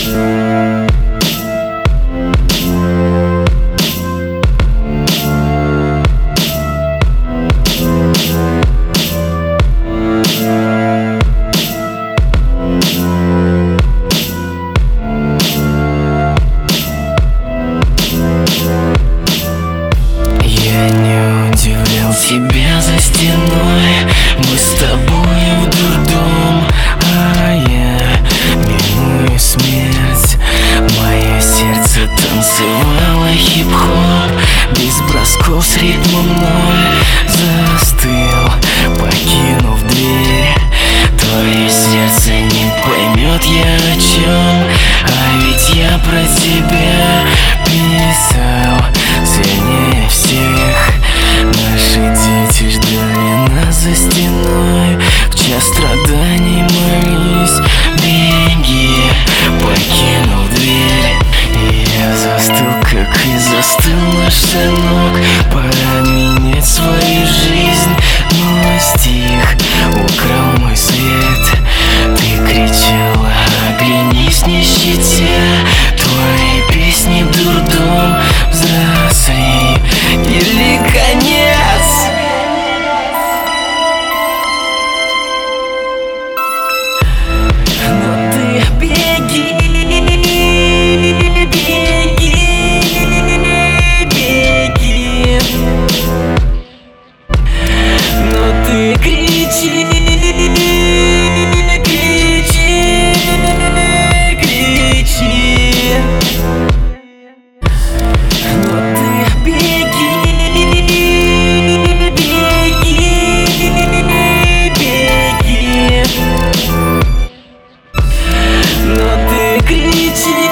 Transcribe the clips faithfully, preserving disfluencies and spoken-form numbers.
Тебя за стеной, мы с тобой в дурдом, а я миную смерть. Мое сердце танцевало хип-хоп, без бросков с ритмом ноль. Застыл, покинув дверь. Твое сердце не поймет я о чем, а ведь я про тебя писал сильнее всех. Наши дети ждали нас за стеной, в час страданий молись, беги, покинув дверь. И я застыл, как и застыл наш сынок. Пора менять свою жизнь, но стих украл мой свет. Ты кричала, оглянись, не щадя, твои песни дурдом, взрослей или конец. Но ты беги, беги, беги. Но ты кричи, кричи, кричи. Но ты беги, беги, беги. Но ты кричи,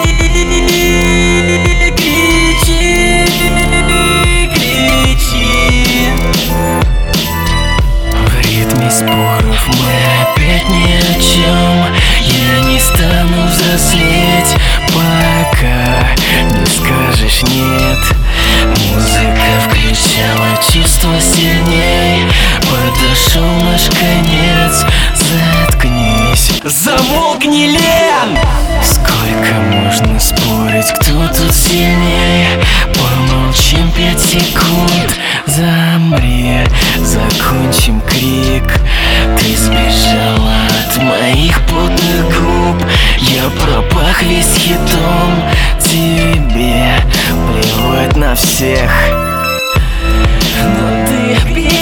кричи, кричи. В ритме споров мы опять ни о чем. Я не стану взрослеть, пока не скажешь нет. Музыка включала чувства сильней. Подошел наш конец, заткнись, замолкни, Лен! Сколько можно спорить, кто тут сильнее? Помолчим пять секунд, замри, закончим крик. Ты сбежала от моих потных губ, я пропах весь хитом. Тебе плевать на всех, но ты